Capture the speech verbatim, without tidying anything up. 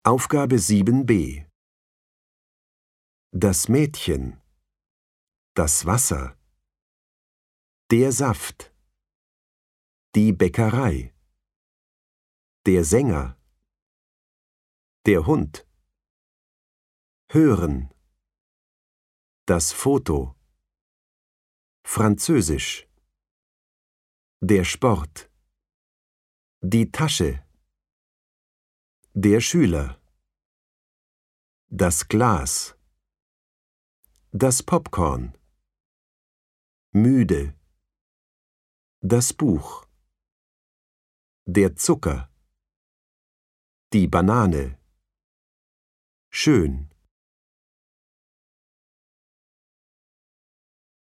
Aufgabe sieben b. Das Mädchen, das Wasser, der Saft, die Bäckerei, der Sänger, der Hund, hören, das Foto, Französisch, der Sport, die Tasche, der Schüler, das Glas, das Popcorn, müde, das Buch, der Zucker, die Banane, schön,